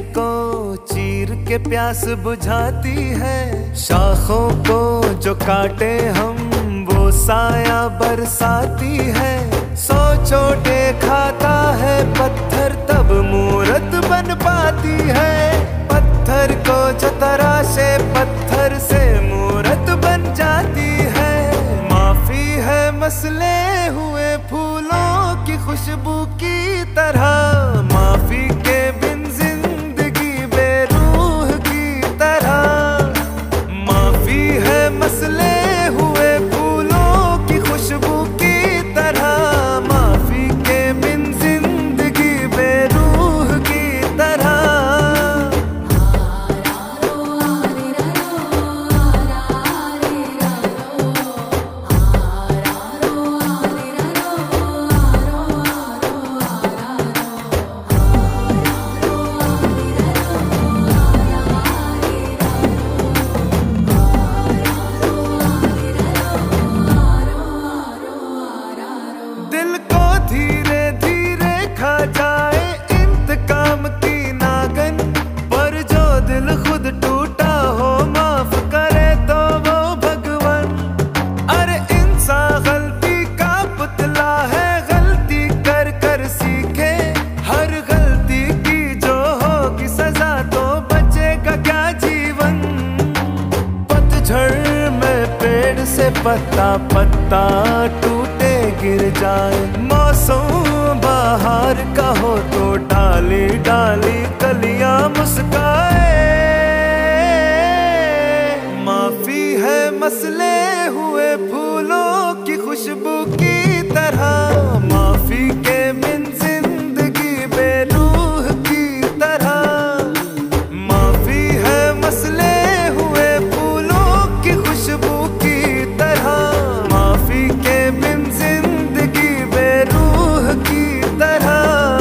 को चीर के प्यास बुझाती है। शाखों को जो काटे हम वो साया बरसाती है। सौ चोटे खाता है पत्थर तब मूरत बन पाती है। पत्थर को जो तराशे पत्थर से मूरत बन जाती है। माफी है मसले हुए फूलों की खुशबू की तरह। माफी के बिन जिंदगी बेरूह की तरह। माफी है मसले हुए फूलों की खुशबू की तरह। माफी के बिन जिंदगी बेरूह की तरह। दिल को धीरे धीरे खा जाए इंतकाम की नागन। पर जो दिल खुद टूटा हो माफ करे तो वो भगवान। अरे इंसान गलती का पुतला है, गलती कर कर सीखे। हर गलती की जो होगी सजा तो बचेगा क्या जीवन। पतझड़ में पेड़ से पत्ता पत्ता टूटे गिर जाए। मौसम बाहर का हो तो डाली डाली कलियां मुस्काए। माफी है मसले हुए फूलों की खुशबू की तरह। माफी के बिन जिंदगी बेरूह की तरह। माफी है मसले हुए फूलों की खुशबू की तरह। माफी के बिन जिंदगी बेरूह की तरह।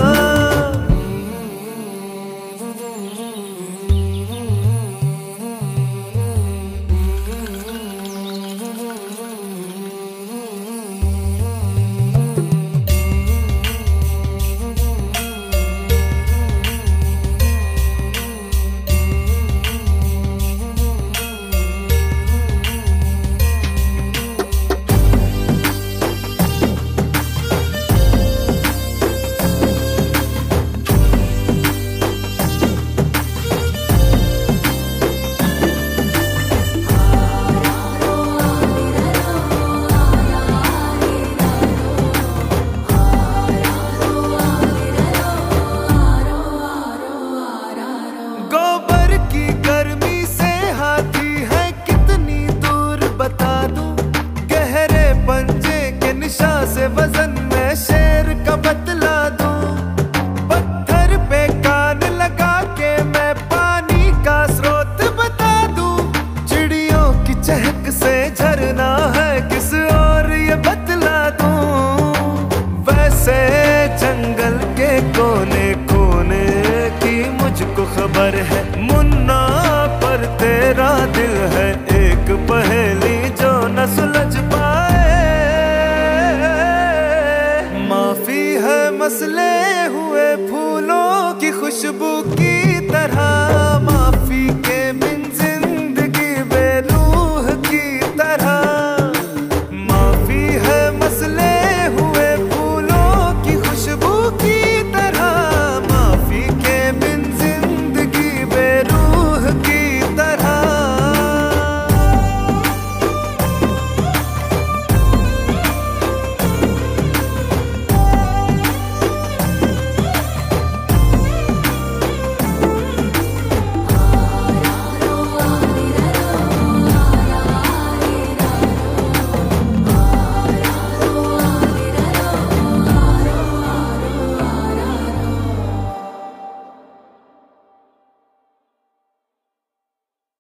गोबर की गर्मी से हाथी है कितनी दूर बता दूं। गहरे पंजे के निशा से वजन में शेर का बतला दूं। पत्थर पे कान लगा के मैं पानी का स्रोत बता दूं। चिड़ियों की चहक से झरना है किस और ये बतला दूं। वैसे जंगल के कोने कोने की मुझको खबर है। मुन्ना पर तेरा दिल है एक पहेली जो न सुलझ पाए। माफी है मसले हुए फूलों की खुशबू की